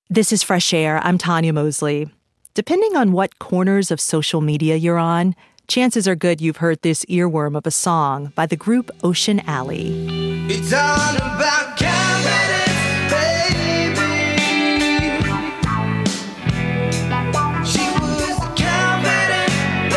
This is Fresh Air. I'm Tanya Mosley. Depending on what corners of social media you're on, chances are good you've heard this earworm of a song by the group Ocean Alley. It's all about confidence, baby. She was a confident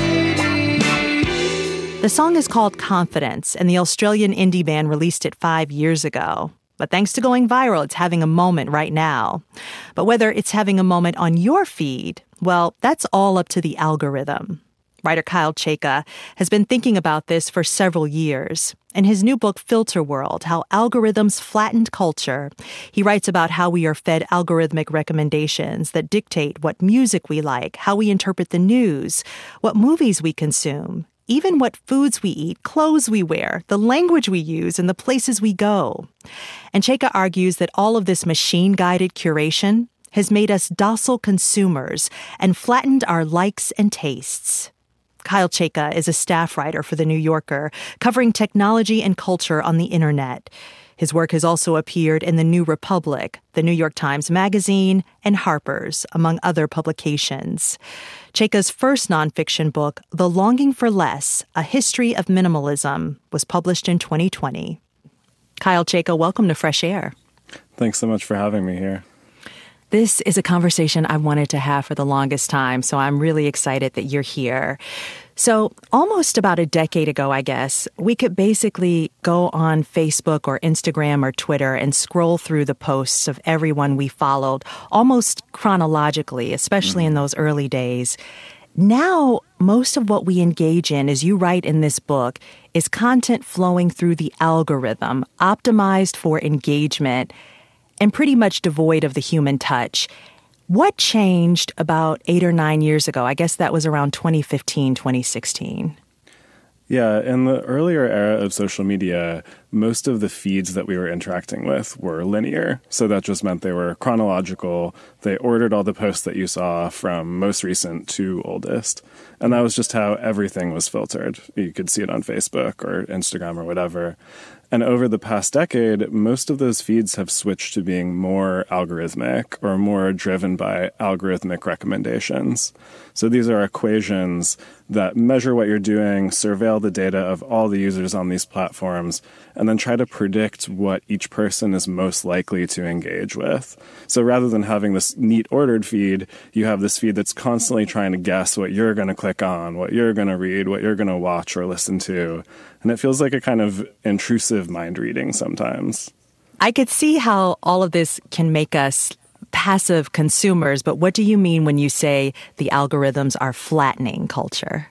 lady. The song is called Confidence, and the Australian indie band released it 5 years ago. But thanks to going viral, it's having a moment right now. But whether it's having a moment on your feed, well, that's all up to the algorithm. Writer Kyle Chayka has been thinking about this for several years. In his new book, Filter World, How Algorithms Flattened Culture, he writes about how we are fed algorithmic recommendations that dictate what music we like, how we interpret the news, what movies we consume, even what foods we eat, clothes we wear, the language we use, and the places we go. And Chayka argues that all of this machine-guided curation has made us docile consumers and flattened our likes and tastes. Kyle Chayka is a staff writer for The New Yorker, covering technology and culture on the internet. His work has also appeared in The New Republic, The New York Times Magazine, and Harper's, among other publications. Chayka's first nonfiction book, The Longing for Less, A History of Minimalism, was published in 2020. Kyle Chayka, welcome to Fresh Air. Thanks so much for having me here. This is a conversation I wanted to have for the longest time, so I'm really excited that you're here. So almost about a decade ago, I guess, we could basically go on Facebook or Instagram or Twitter and scroll through the posts of everyone we followed almost chronologically, especially in those early days. Now, most of what we engage in, as you write in this book, is content flowing through the algorithm, optimized for engagement, and pretty much devoid of the human touch. What changed about 8 or 9 years ago? I guess that was around 2015, 2016. Yeah, in the earlier era of social media, most of the feeds that we were interacting with were linear. So that just meant they were chronological. They ordered all the posts that you saw from most recent to oldest. And that was just how everything was filtered. You could see it on Facebook or Instagram or whatever. And over the past decade, most of those feeds have switched to being more algorithmic or more driven by algorithmic recommendations. So these are equations that measure what you're doing, surveil the data of all the users on these platforms, and then try to predict what each person is most likely to engage with. So rather than having this neat ordered feed, you have this feed that's constantly trying to guess what you're going to click on, what you're going to read, what you're going to watch or listen to. And it feels like a kind of intrusive mind reading sometimes. I could see how all of this can make us passive consumers, but what do you mean when you say the algorithms are flattening culture?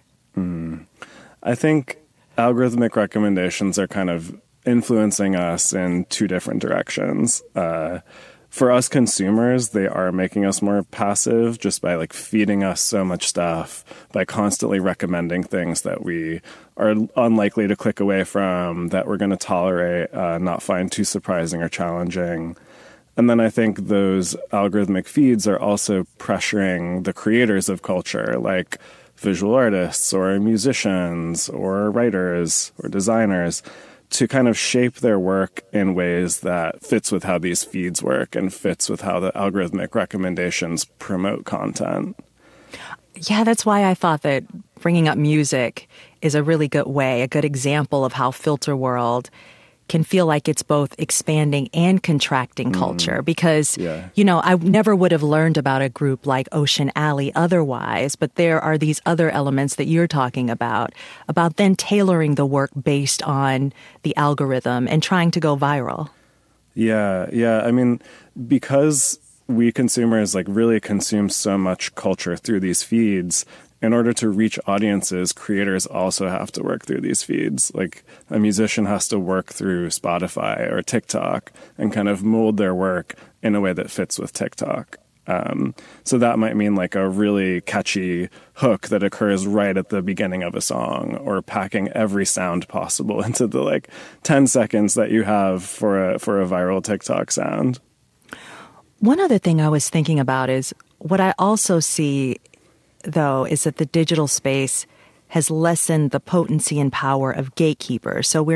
I think algorithmic recommendations are kind of influencing us in two different directions. For us consumers, they are making us more passive just by feeding us so much stuff, by constantly recommending things that we are unlikely to click away from, that we're going to tolerate, not find too surprising or challenging. And then I think those algorithmic feeds are also pressuring the creators of culture, like visual artists or musicians or writers or designers, to kind of shape their work in ways that fits with how these feeds work and fits with how the algorithmic recommendations promote content. Yeah, that's why I thought that bringing up music is a really good way, a good example of how Filter World can feel like it's both expanding and contracting culture because, I never would have learned about a group like Ocean Alley otherwise, but there are these other elements that you're talking about then tailoring the work based on the algorithm and trying to go viral. Yeah. I mean, because we consumers really consume so much culture through these feeds, in order to reach audiences, creators also have to work through these feeds. A musician has to work through Spotify or TikTok and kind of mold their work in a way that fits with TikTok. So that might mean a really catchy hook that occurs right at the beginning of a song, or packing every sound possible into the 10 seconds that you have for a viral TikTok sound. One other thing I was thinking about is what I also see, though, is that the digital space has lessened the potency and power of gatekeepers. So we're no longer relying on a handful of media that dictate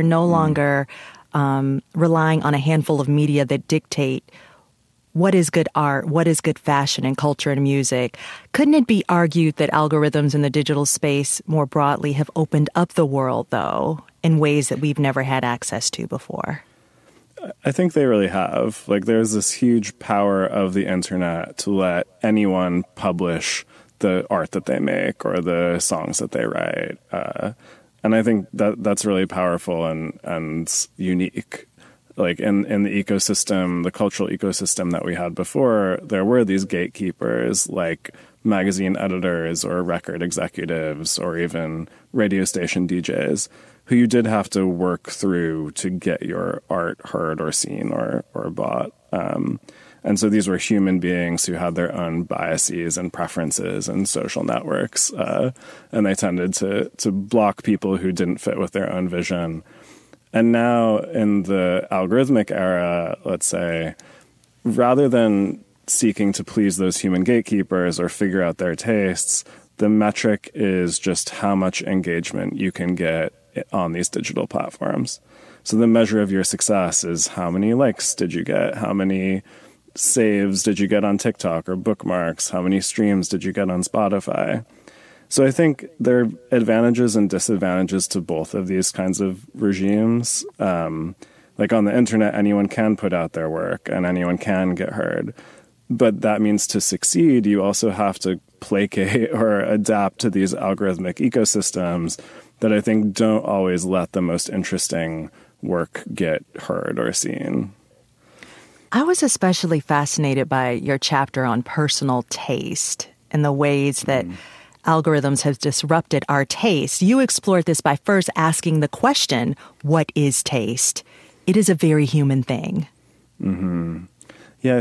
what is good art, what is good fashion and culture and music, couldn't it be argued that algorithms in the digital space more broadly have opened up the world, though, in ways that we've never had access to before? I think they really have. Like, there's this huge power of the internet to let anyone publish the art that they make or the songs that they write. And I think that that's really powerful and unique. Like in the ecosystem, the cultural ecosystem that we had before, there were these gatekeepers like magazine editors or record executives or even radio station DJs who you did have to work through to get your art heard or seen or bought. And so these were human beings who had their own biases and preferences and social networks. And they tended to block people who didn't fit with their own vision. And now in the algorithmic era, let's say, rather than seeking to please those human gatekeepers or figure out their tastes, the metric is just how much engagement you can get on these digital platforms. So the measure of your success is how many likes did you get? How many saves did you get on TikTok or bookmarks? How many streams did you get on Spotify? So I think there are advantages and disadvantages to both of these kinds of regimes. Like on the internet, anyone can put out their work and anyone can get heard. But that means to succeed, you also have to placate or adapt to these algorithmic ecosystems that I think don't always let the most interesting work get heard or seen. I was especially fascinated by your chapter on personal taste and the ways that algorithms have disrupted our taste. You explored this by first asking the question, what is taste? It is a very human thing. Mm-hmm. Yeah,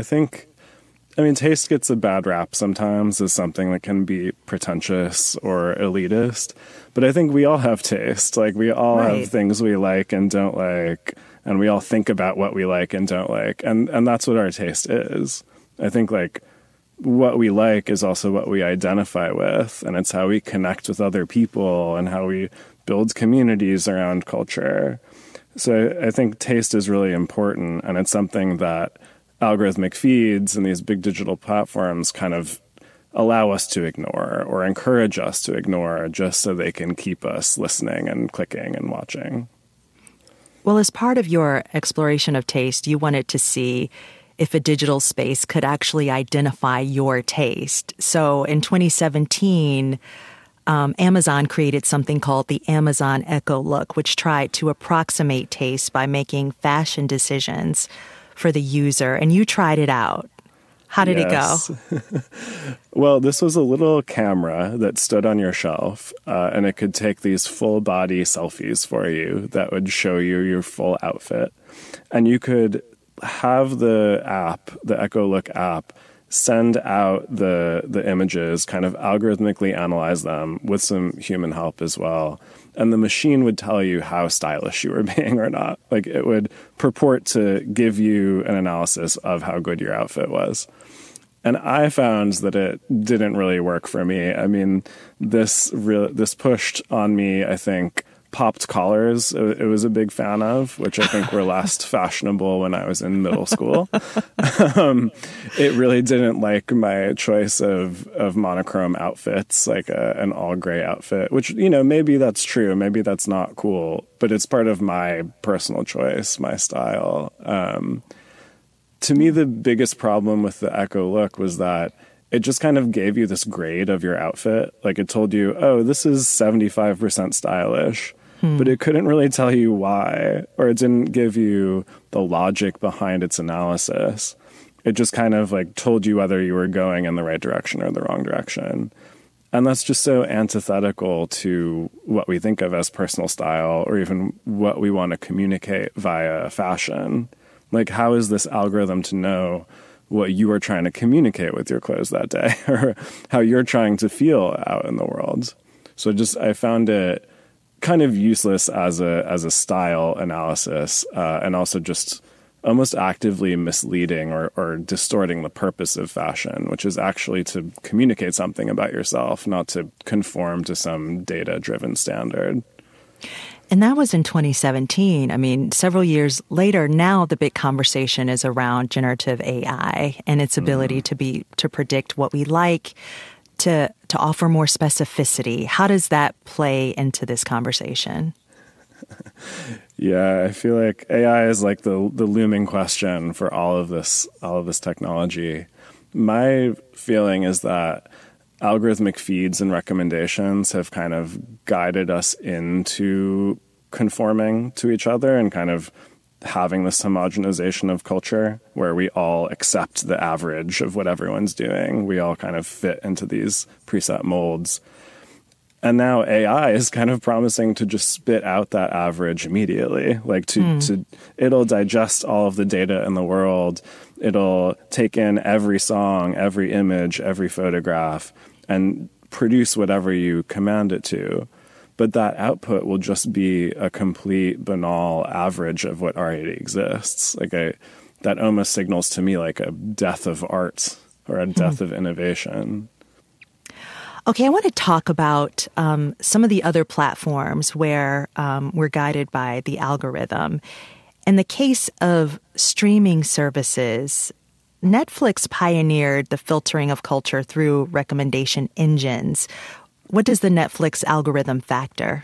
I mean, taste gets a bad rap sometimes as something that can be pretentious or elitist. But I think we all have taste. Like, we all have things we like and don't like. And we all think about what we like and don't like. And that's what our taste is. I think, like, what we like is also what we identify with. And it's how we connect with other people and how we build communities around culture. So I think taste is really important. And it's something that algorithmic feeds and these big digital platforms kind of allow us to ignore or encourage us to ignore just so they can keep us listening and clicking and watching. Well, as part of your exploration of taste, you wanted to see if a digital space could actually identify your taste. So in 2017, Amazon created something called the Amazon Echo Look, which tried to approximate taste by making fashion decisions for the user. And you tried it out. How did it go? Well, this was a little camera that stood on your shelf, and it could take these full body selfies for you that would show you your full outfit. And you could have the app, the Echo Look app, send out the images, kind of algorithmically analyze them with some human help as well. And the machine would tell you how stylish you were being or not. Like, it would purport to give you an analysis of how good your outfit was. And I found that it didn't really work for me. I mean, this pushed on me, I think, popped collars. It was a big fan of, which I think were last fashionable when I was in middle school. It really didn't like my choice of monochrome outfits, like an all gray outfit, which, you know, maybe that's true. Maybe that's not cool, but it's part of my personal choice, my style. To me, the biggest problem with the Echo Look was that it just kind of gave you this grade of your outfit. Like, it told you, oh, this is 75% stylish. But it couldn't really tell you why, or it didn't give you the logic behind its analysis. It just kind of like told you whether you were going in the right direction or the wrong direction. And that's just so antithetical to what we think of as personal style or even what we want to communicate via fashion. Like, how is this algorithm to know what you are trying to communicate with your clothes that day or how you're trying to feel out in the world? So I found it kind of useless as a style analysis, and also just almost actively misleading or distorting the purpose of fashion, which is actually to communicate something about yourself, not to conform to some data-driven standard. And that was in 2017. I mean, several years later, now the big conversation is around generative AI and its ability to predict what we like, to offer more specificity. How does that play into this conversation? Yeah, I feel like AI is like the looming question for all of this technology. My feeling is that algorithmic feeds and recommendations have kind of guided us into conforming to each other and kind of having this homogenization of culture where we all accept the average of what everyone's doing. We all kind of fit into these preset molds. And now AI is kind of promising to just spit out that average immediately. Like it'll digest all of the data in the world. It'll take in every song, every image, every photograph, and produce whatever you command it to. But that output will just be a complete banal average of what already exists. That almost signals to me like a death of art or a death of innovation. Okay, I want to talk about some of the other platforms where we're guided by the algorithm. In the case of streaming services, Netflix pioneered the filtering of culture through recommendation engines. What does the Netflix algorithm factor?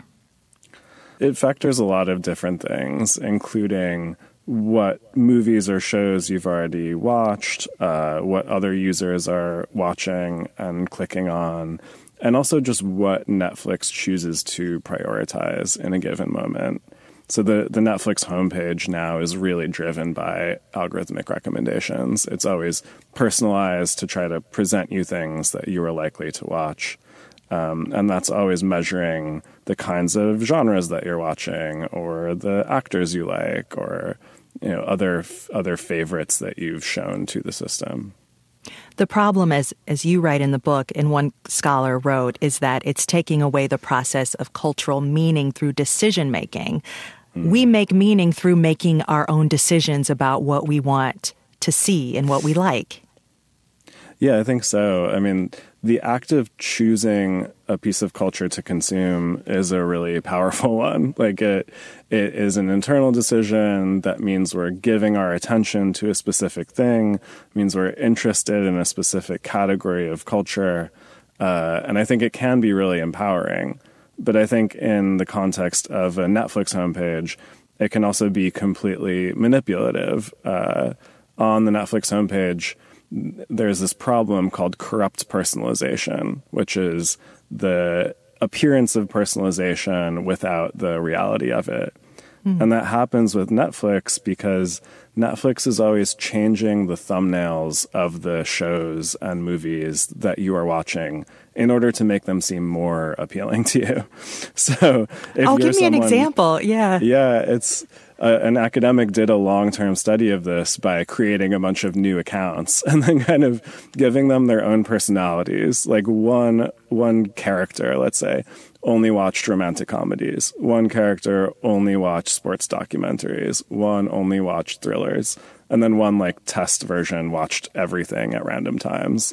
It factors a lot of different things, including what movies or shows you've already watched, what other users are watching and clicking on, and also just what Netflix chooses to prioritize in a given moment. So the Netflix homepage now is really driven by algorithmic recommendations. It's always personalized to try to present you things that you are likely to watch. And that's always measuring the kinds of genres that you're watching or the actors you like or other favorites that you've shown to the system. The problem, as you write in the book, and one scholar wrote, is that it's taking away the process of cultural meaning through decision-making. We make meaning through making our own decisions about what we want to see and what we like. Yeah, I think so. I mean, the act of choosing a piece of culture to consume is a really powerful one. Like it is an internal decision that means we're giving our attention to a specific thing, means we're interested in a specific category of culture. And I think it can be really empowering. But I think in the context of a Netflix homepage, it can also be completely manipulative. On the Netflix homepage, there's this problem called corrupt personalization, which is the appearance of personalization without the reality of it. And that happens with Netflix because Netflix is always changing the thumbnails of the shows and movies that you are watching in order to make them seem more appealing to you. So if give me an example. Yeah. Yeah, it's an academic did a long-term study of this by creating a bunch of new accounts and then kind of giving them their own personalities. Like one character, let's say, only watched romantic comedies. One character only watched sports documentaries. One only watched thrillers. And then one test version watched everything at random times.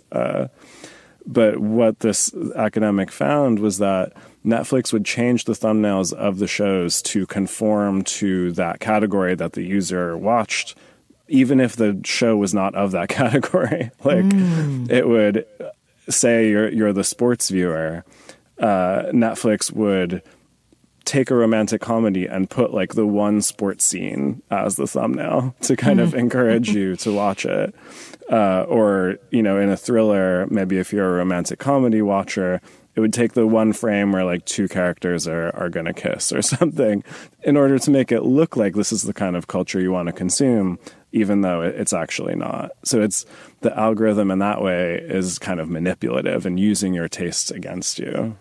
But what this academic found was that Netflix would change the thumbnails of the shows to conform to that category that the user watched, even if the show was not of that category. It would say you're the sports viewer. Netflix would take a romantic comedy and put the one sports scene as the thumbnail to kind of encourage you to watch it. Or, in a thriller, maybe if you're a romantic comedy watcher, it would take the one frame where two characters are going to kiss or something in order to make it look like this is the kind of culture you want to consume, even though it's actually not. So it's the algorithm in that way is kind of manipulative and using your tastes against you.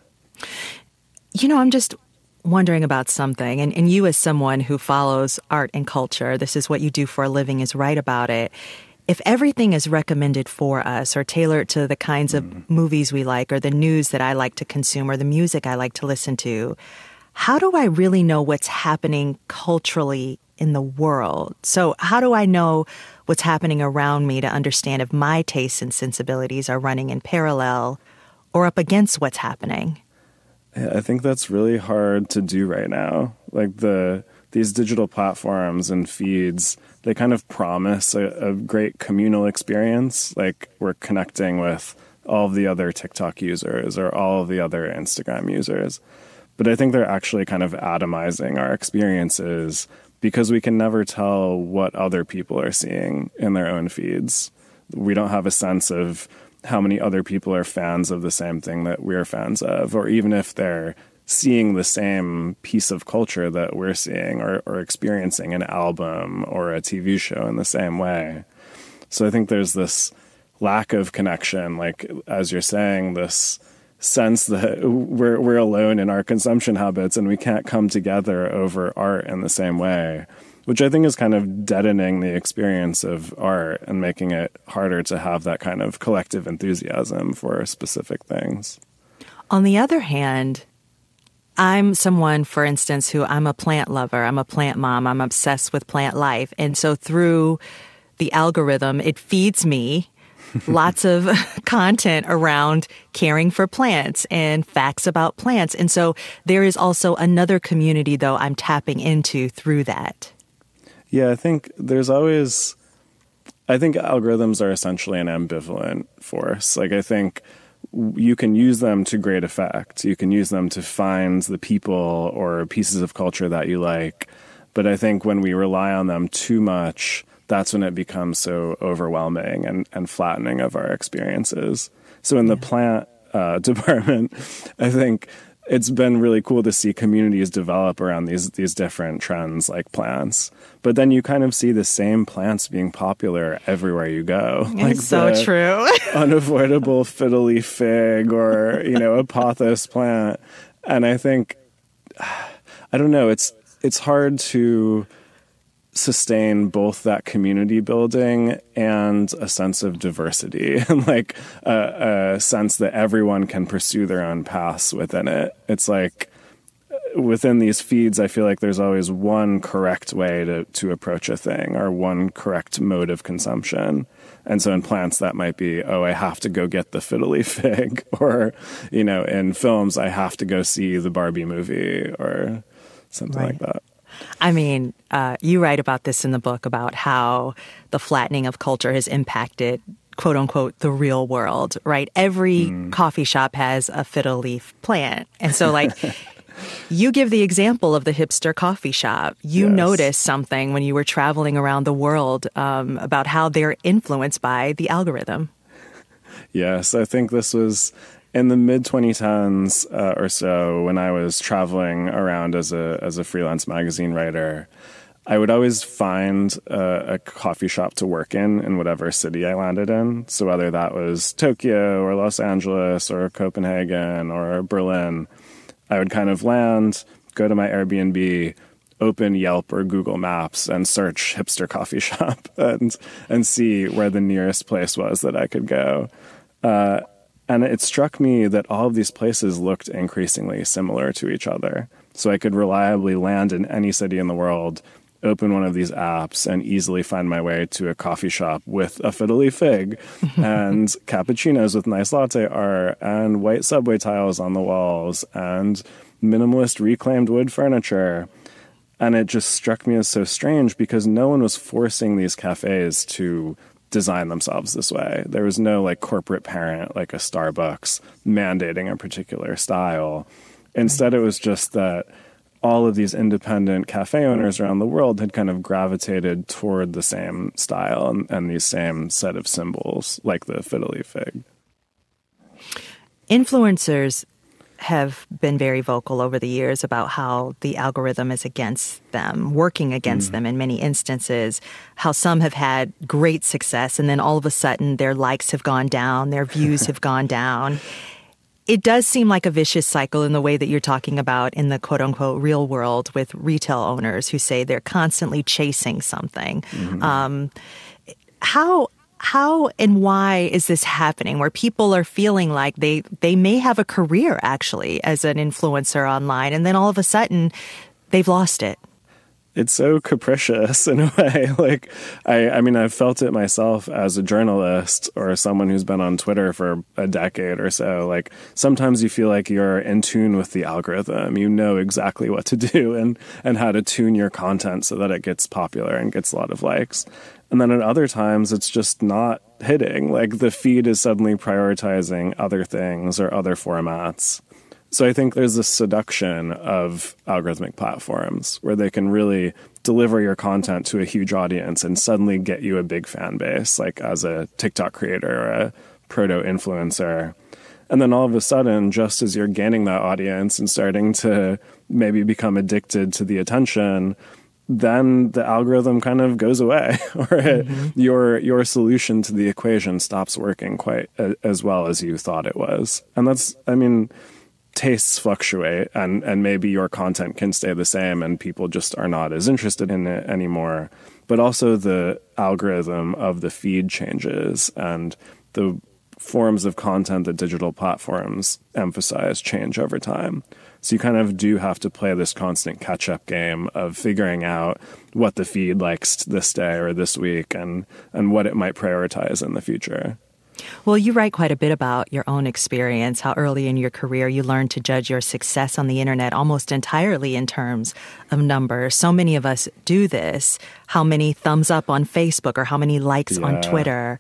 I'm just wondering about something, and you as someone who follows art and culture, this is what you do for a living, is write about it. If everything is recommended for us or tailored to the kinds of movies we like or the news that I like to consume or the music I like to listen to, how do I really know what's happening culturally in the world? So how do I know what's happening around me to understand if my tastes and sensibilities are running in parallel or up against what's happening? I think that's really hard to do right now. Like these digital platforms and feeds, they kind of promise a great communal experience. Like we're connecting with all of the other TikTok users or all of the other Instagram users. But I think they're actually kind of atomizing our experiences because we can never tell what other people are seeing in their own feeds. We don't have a sense of how many other people are fans of the same thing that we're fans of, or even if they're seeing the same piece of culture that we're seeing or experiencing an album or a TV show in the same way. So I think there's this lack of connection, like, as you're saying, this sense that we're alone in our consumption habits and we can't come together over art in the same way, which I think is kind of deadening the experience of art and making it harder to have that kind of collective enthusiasm for specific things. On the other hand, I'm someone, for instance, who I'm a plant lover. I'm a plant mom. I'm obsessed with plant life. And so through the algorithm, it feeds me lots of content around caring for plants and facts about plants. And so there is also another community, though, I'm tapping into through that. Yeah, I think algorithms are essentially an ambivalent force. Like, I think you can use them to great effect. You can use them to find the people or pieces of culture that you like. But I think when we rely on them too much, that's when it becomes so overwhelming and flattening of our experiences. So in the plant department, I think it's been really cool to see communities develop around these different trends like plants. But then you kind of see the same plants being popular everywhere you go. Like it's so true. Unavoidable fiddly fig or, a pothos plant. And I think, I don't know, it's hard to sustain both that community building and a sense of diversity and like a sense that everyone can pursue their own paths within it. It's like within these feeds, I feel like there's always one correct way to approach a thing or one correct mode of consumption. And so in plants, that might be, I have to go get the fiddly fig, or, in films, I have to go see the Barbie movie or something like that. I mean, you write about this in the book about how the flattening of culture has impacted, quote unquote, the real world, right? Every coffee shop has a fiddle leaf plant. And so like you give the example of the hipster coffee shop. You noticed something when you were traveling around the world about how they're influenced by the algorithm. Yes, I think this was in the mid-2010s or so, when I was traveling around as a freelance magazine writer, I would always find a coffee shop to work in whatever city I landed in. So whether that was Tokyo or Los Angeles or Copenhagen or Berlin, I would kind of land, go to my Airbnb, open Yelp or Google Maps and search hipster coffee shop and see where the nearest place was that I could go. And it struck me that all of these places looked increasingly similar to each other. So I could reliably land in any city in the world, open one of these apps, and easily find my way to a coffee shop with a fiddly fig and cappuccinos with nice latte art and white subway tiles on the walls and minimalist reclaimed wood furniture. And it just struck me as so strange because no one was forcing these cafes to design themselves this way. There was no like corporate parent like a Starbucks mandating a particular style. Instead, it was just that all of these independent cafe owners around the world had kind of gravitated toward the same style and these same set of symbols, like the fiddly fig. Influencers have been very vocal over the years about how the algorithm is against them, working against them in many instances, how some have had great success and then all of a sudden their likes have gone down, their views have gone down. It does seem like a vicious cycle in the way that you're talking about in the quote unquote real world with retail owners who say they're constantly chasing something. How and why is this happening where people are feeling like they may have a career actually as an influencer online and then all of a sudden they've lost it? it's so capricious in a way. Like, I mean, I've felt it myself as a journalist or someone who's been on Twitter for a decade or so. Like, sometimes you feel like you're in tune with the algorithm. You know exactly what to do and how to tune your content so that it gets popular and gets a lot of likes. And then at other times, it's just not hitting. Like, the feed is suddenly prioritizing other things or other formats. So I think there's this seduction of algorithmic platforms where they can really deliver your content to a huge audience and suddenly get you a big fan base, like as a TikTok creator or a proto-influencer. And then all of a sudden, just as you're gaining that audience and starting to maybe become addicted to the attention, then the algorithm kind of goes away, or your solution to the equation stops working quite as well as you thought it was. And that's, I mean, tastes fluctuate and maybe your content can stay the same and people just are not as interested in it anymore. But also the algorithm of the feed changes and the forms of content that digital platforms emphasize change over time. So you kind of do have to play this constant catch-up game of figuring out what the feed likes this day or this week and what it might prioritize in the future. Well, you write quite a bit about your own experience, how early in your career you learned to judge your success on the internet almost entirely in terms of numbers. So many of us do this. How many thumbs up on Facebook or how many likes on Twitter?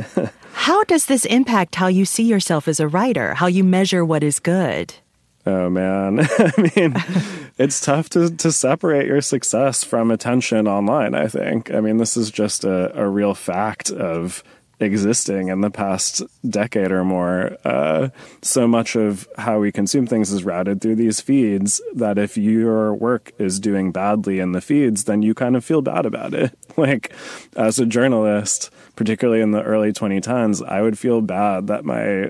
How does this impact how you see yourself as a writer, how you measure what is good? Oh, man. I mean, it's tough to separate your success from attention online, I think. I mean, this is just a real fact of existing in the past decade or more. So much of how we consume things is routed through these feeds that if your work is doing badly in the feeds, then you kind of feel bad about it. Like, as a journalist, particularly in the early 2010s, I would feel bad that my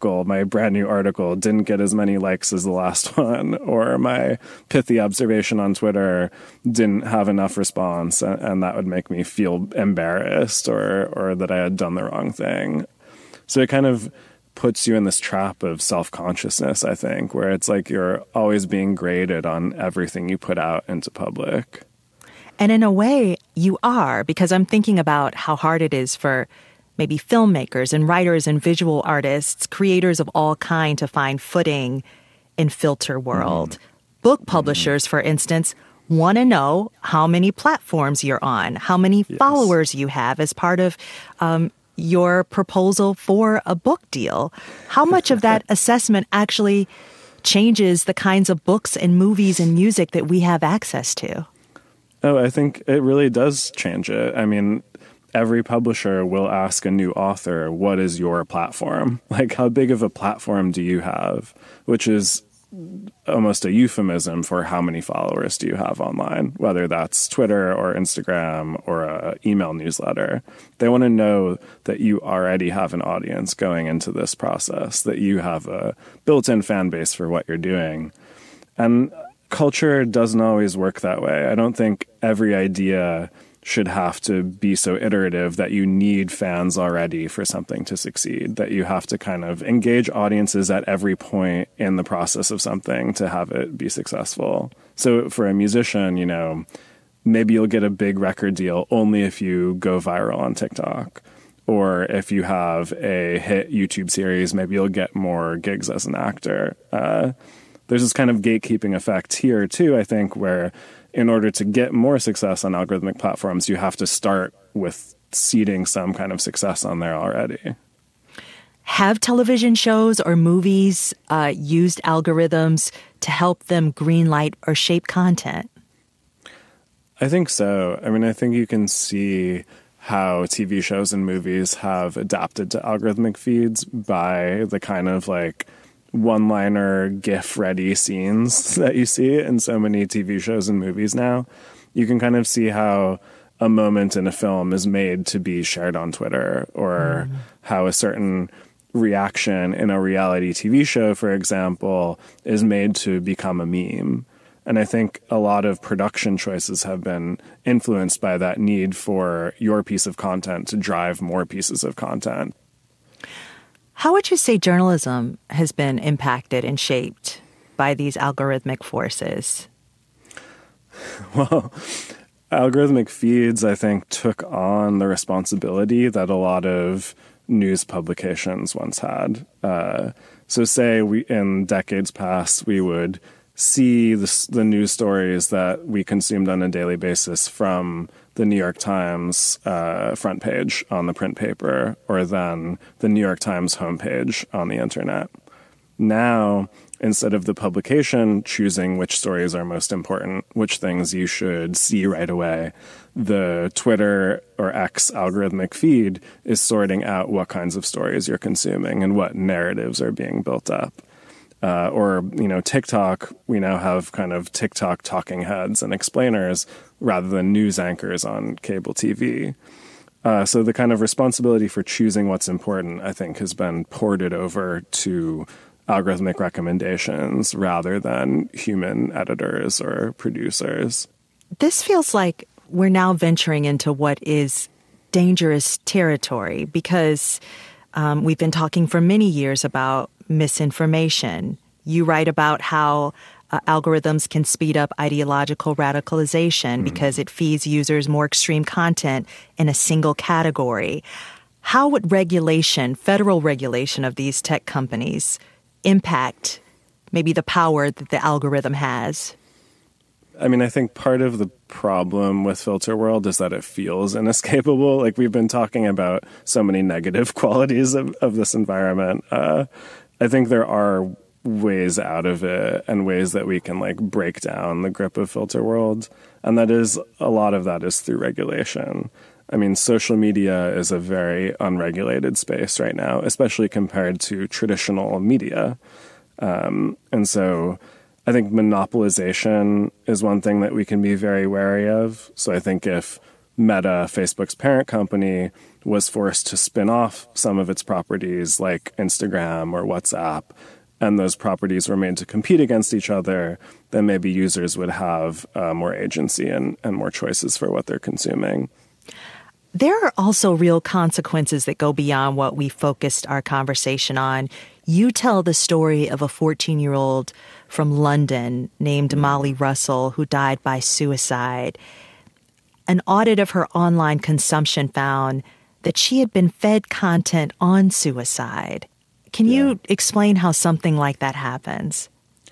brand new article, didn't get as many likes as the last one, or my pithy observation on Twitter didn't have enough response, and that would make me feel embarrassed or that I had done the wrong thing. So it kind of puts you in this trap of self-consciousness, I think, where it's like you're always being graded on everything you put out into public. And in a way, you are, because I'm thinking about how hard it is for maybe filmmakers and writers and visual artists, creators of all kind to find footing in filter world. Book publishers, for instance, want to know how many platforms you're on, how many followers you have as part of your proposal for a book deal. How much of that assessment actually changes the kinds of books and movies and music that we have access to? Oh, I think it really does change it. I mean, every publisher will ask a new author, what is your platform? Like, how big of a platform do you have? Which is almost a euphemism for how many followers do you have online, whether that's Twitter or Instagram or an email newsletter. They want to know that you already have an audience going into this process, that you have a built-in fan base for what you're doing. And culture doesn't always work that way. I don't think every idea should have to be so iterative that you need fans already for something to succeed, that you have to kind of engage audiences at every point in the process of something to have it be successful. So for a musician, you know, maybe you'll get a big record deal only if you go viral on TikTok. Or if you have a hit YouTube series, maybe you'll get more gigs as an actor. There's this kind of gatekeeping effect here, too, I think, where in order to get more success on algorithmic platforms, you have to start with seeding some kind of success on there already. Have television shows or movies used algorithms to help them greenlight or shape content? I think so. I mean, I think you can see how TV shows and movies have adapted to algorithmic feeds by the kind of like one-liner GIF-ready scenes that you see in so many TV shows and movies now. You can kind of see how a moment in a film is made to be shared on Twitter, or how a certain reaction in a reality TV show, for example, is made to become a meme. And I think a lot of production choices have been influenced by that need for your piece of content to drive more pieces of content. How would you say journalism has been impacted and shaped by these algorithmic forces? Well, algorithmic feeds, I think, took on the responsibility that a lot of news publications once had. So say in decades past, we would see the news stories that we consumed on a daily basis from the New York Times front page on the print paper, or then the New York Times homepage on the internet. Now, instead of the publication choosing which stories are most important, which things you should see right away, the Twitter or X algorithmic feed is sorting out what kinds of stories you're consuming and what narratives are being built up. TikTok, we now have kind of TikTok talking heads and explainers rather than news anchors on cable TV. So the kind of responsibility for choosing what's important, I think, has been ported over to algorithmic recommendations rather than human editors or producers. This feels like we're now venturing into what is dangerous territory because we've been talking for many years about misinformation. You write about how algorithms can speed up ideological radicalization because it feeds users more extreme content in a single category. How would federal regulation of these tech companies, impact maybe the power that the algorithm has? I mean, I think part of the problem with Filter World is that it feels inescapable. Like, we've been talking about so many negative qualities of this environment. I think there are ways out of it and ways that we can break down the grip of Filter World. And a lot of that is through regulation. I mean, social media is a very unregulated space right now, especially compared to traditional media. And so I think monopolization is one thing that we can be very wary of. So I think if Meta, Facebook's parent company, was forced to spin off some of its properties like Instagram or WhatsApp, and those properties were made to compete against each other, then maybe users would have more agency and more choices for what they're consuming. There are also real consequences that go beyond what we focused our conversation on. You tell the story of a 14-year-old from London named Molly Russell who died by suicide. An audit of her online consumption found that she had been fed content on suicide. Can you explain how something like that happens?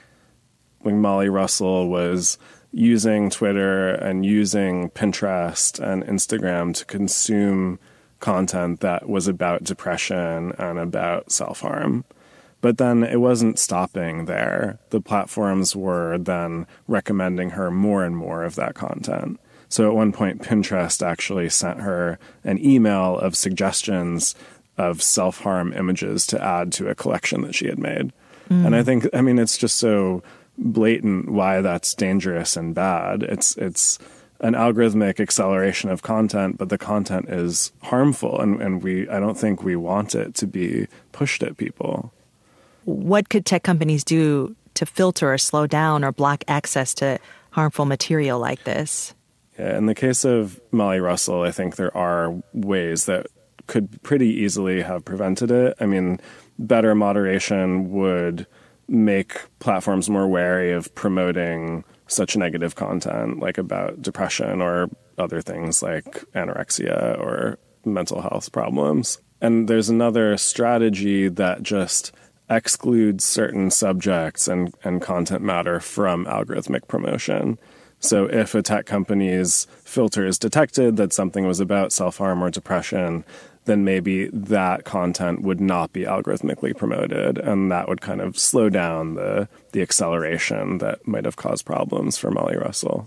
When Molly Russell was using Twitter and using Pinterest and Instagram to consume content that was about depression and about self-harm. But then it wasn't stopping there. The platforms were then recommending her more and more of that content. So at one point, Pinterest actually sent her an email of suggestions of self-harm images to add to a collection that she had made. And I think, it's just so blatant why that's dangerous and bad. It's an algorithmic acceleration of content, but the content is harmful, and I don't think we want it to be pushed at people. What could tech companies do to filter or slow down or block access to harmful material like this? Yeah, in the case of Molly Russell, I think there are ways that could pretty easily have prevented it. I mean, better moderation would make platforms more wary of promoting such negative content, like about depression or other things like anorexia or mental health problems. And there's another strategy that just excludes certain subjects and content matter from algorithmic promotion. So if a tech company's filters detected that something was about self-harm or depression, then maybe that content would not be algorithmically promoted, and that would kind of slow down the acceleration that might have caused problems for Molly Russell.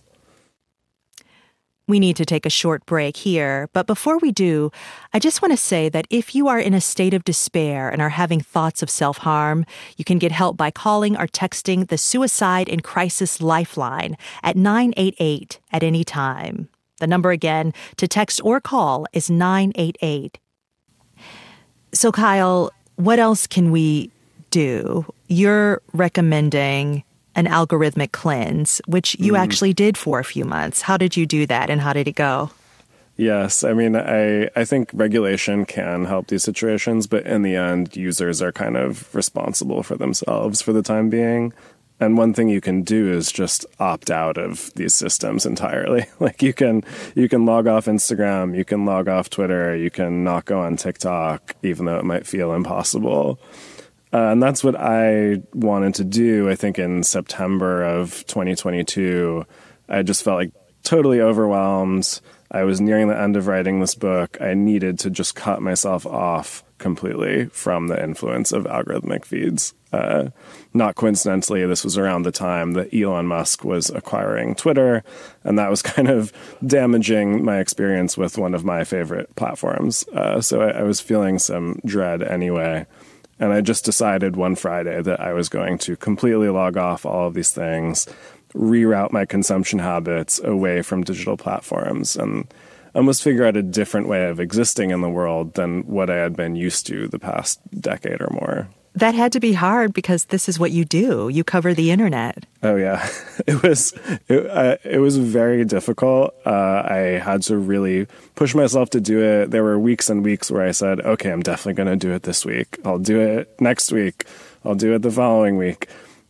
We need to take a short break here, but before we do, I just want to say that if you are in a state of despair and are having thoughts of self-harm, you can get help by calling or texting the Suicide and Crisis Lifeline at 988 at any time. The number again to text or call is 988. So, Kyle, what else can we do? You're recommending an algorithmic cleanse, which you actually did for a few months. How did you do that, and how did it go? Yes, I think regulation can help these situations, but in the end, users are kind of responsible for themselves for the time being. And one thing you can do is just opt out of these systems entirely. Like you can log off Instagram, you can log off Twitter, you can not go on TikTok, even though it might feel impossible. And that's what I wanted to do, I think, in September of 2022. I just felt like totally overwhelmed. I was nearing the end of writing this book. I needed to just cut myself off completely from the influence of algorithmic feeds. Not coincidentally, this was around the time that Elon Musk was acquiring Twitter, and that was kind of damaging my experience with one of my favorite platforms. So I was feeling some dread anyway. And I just decided one Friday that I was going to completely log off all of these things, reroute my consumption habits away from digital platforms, and almost figure out a different way of existing in the world than what I had been used to the past decade or more. That had to be hard because this is what you do. You cover the internet. Oh, yeah. It was very difficult. I had to really push myself to do it. There were weeks and weeks where I said, okay, I'm definitely going to do it this week. I'll do it next week. I'll do it the following week.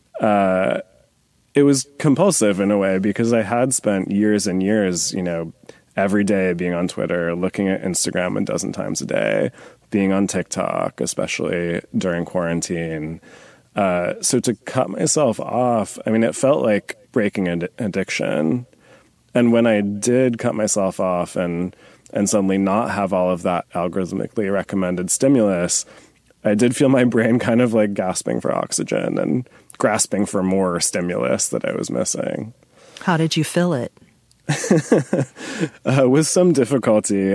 It was compulsive in a way because I had spent years and years, every day being on Twitter, looking at Instagram a dozen times a day, being on TikTok, especially during quarantine. So to cut myself off, it felt like breaking an addiction. And when I did cut myself off and suddenly not have all of that algorithmically recommended stimulus, I did feel my brain kind of like gasping for oxygen and grasping for more stimulus that I was missing. How did you fill it? With some difficulty.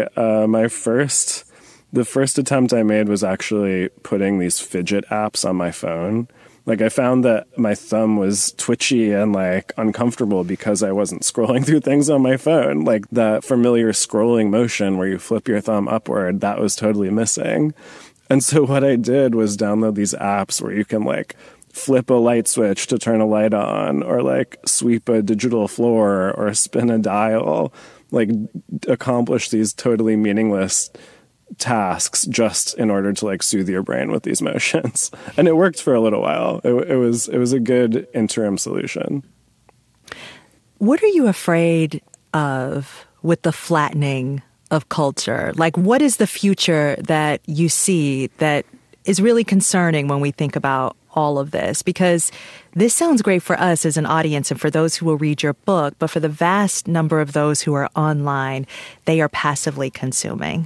The first attempt I made was actually putting these fidget apps on my phone. Like I found that my thumb was twitchy and like uncomfortable because I wasn't scrolling through things on my phone. Like that familiar scrolling motion where you flip your thumb upward, that was totally missing. And so what I did was download these apps where you can like flip a light switch to turn a light on, or like sweep a digital floor or spin a dial, like accomplish these totally meaningless tasks just in order to like soothe your brain with these motions. And it worked for a little while. It was a good interim solution. What are you afraid of with the flattening of culture? Like, what is the future that you see that is really concerning when we think about all of this? Because this sounds great for us as an audience and for those who will read your book, but for the vast number of those who are online, they are passively consuming.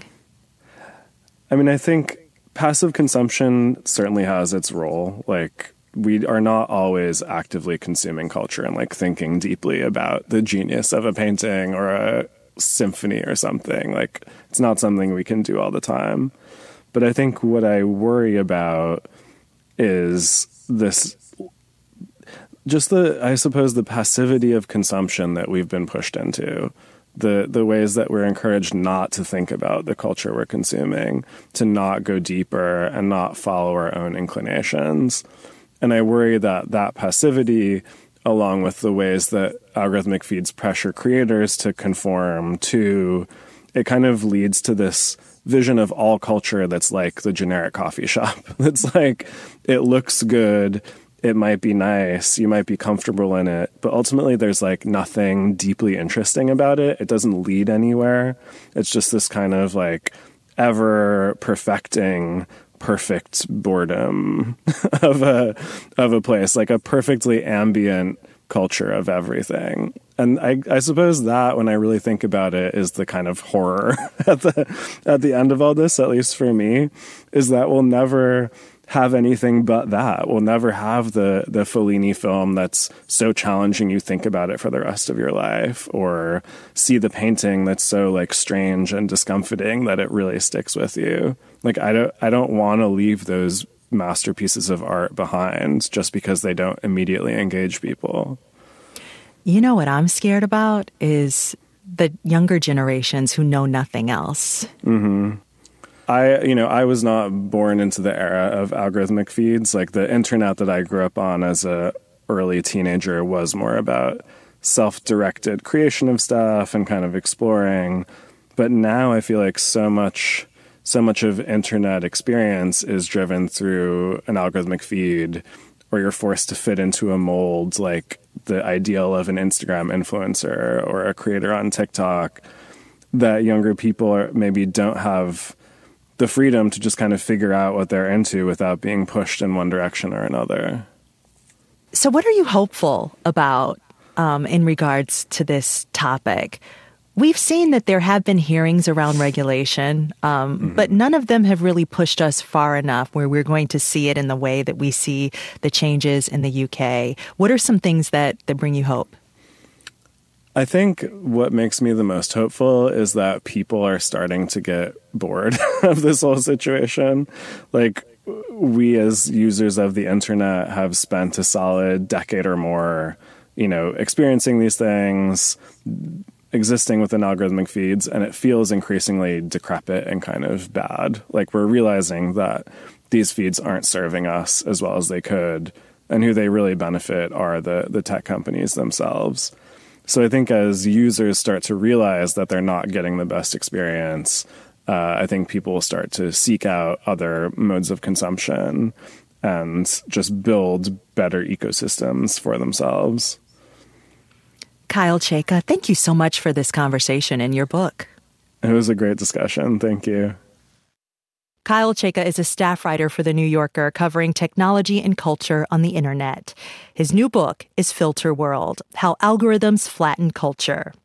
I think passive consumption certainly has its role. Like, we are not always actively consuming culture and like thinking deeply about the genius of a painting or a symphony or something. Like, it's not something we can do all the time. But I think what I worry about is this, just the passivity of consumption that we've been pushed into. The ways that we're encouraged not to think about the culture we're consuming, to not go deeper and not follow our own inclinations. And I worry that that passivity, along with the ways that algorithmic feeds pressure creators to conform to, it kind of leads to this vision of all culture that's like the generic coffee shop. It's like, it looks good, it might be nice, you might be comfortable in it, but ultimately there's like nothing deeply interesting about it. It doesn't lead anywhere. It's just this kind of like ever perfecting perfect boredom of a place, like a perfectly ambient culture of everything. And I suppose that, when I really think about it, is the kind of horror at the end of all this, at least for me, is that we'll never have anything but that. We'll never have the Fellini film that's so challenging you think about it for the rest of your life, or see the painting that's so like strange and discomforting that it really sticks with you. Like, I don't want to leave those masterpieces of art behind just because they don't immediately engage people. You know what I'm scared about is the younger generations who know nothing else. Mm-hmm. I was not born into the era of algorithmic feeds. Like, the internet that I grew up on as a early teenager was more about self-directed creation of stuff and kind of exploring. But now I feel like so much of internet experience is driven through an algorithmic feed, or you're forced to fit into a mold, like the ideal of an Instagram influencer or a creator on TikTok, that younger people maybe don't have the freedom to just kind of figure out what they're into without being pushed in one direction or another. So what are you hopeful about in regards to this topic? We've seen that there have been hearings around regulation, but none of them have really pushed us far enough where we're going to see it in the way that we see the changes in the UK. What are some things that bring you hope? I think what makes me the most hopeful is that people are starting to get bored of this whole situation. Like, we as users of the internet have spent a solid decade or more, experiencing these things, existing within algorithmic feeds, and it feels increasingly decrepit and kind of bad. Like, we're realizing that these feeds aren't serving us as well as they could, and who they really benefit are the tech companies themselves. So I think as users start to realize that they're not getting the best experience, I think people will start to seek out other modes of consumption and just build better ecosystems for themselves. Kyle Chayka, thank you so much for this conversation and your book. It was a great discussion. Thank you. Kyle Chayka is a staff writer for The New Yorker covering technology and culture on the internet. His new book is Filter World: How Algorithms Flatten Culture.